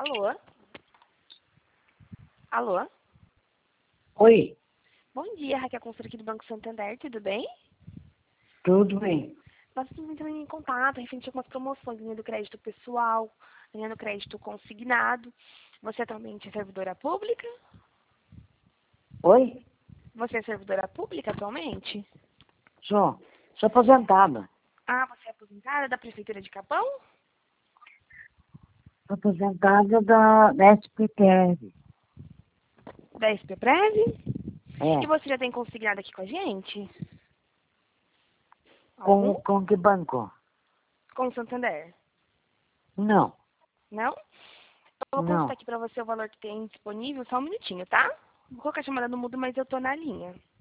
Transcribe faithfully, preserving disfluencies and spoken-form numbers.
Alô? Alô? Oi, Bom dia, Raquel Consultora aqui do Banco Santander, tudo bem? tudo bem? Nós estamos entrando em contato, referente a algumas promoções, linha do crédito pessoal, linha do crédito consignado. Você atualmente é servidora pública? Oi, Você é servidora pública atualmente? sou, sou aposentada. Ah, você é aposentada da Prefeitura de Capão? Sou aposentada da, da S P T R. Da S P Prev? E É, você já tem consignado aqui com a gente? com, Algum? com que banco? Com o Santander? Não, Não? Eu vou consultar não. aqui pra você o valor que tem disponível, só um minutinho, tá? Vou colocar a chamada no mudo, mas eu tô na linha.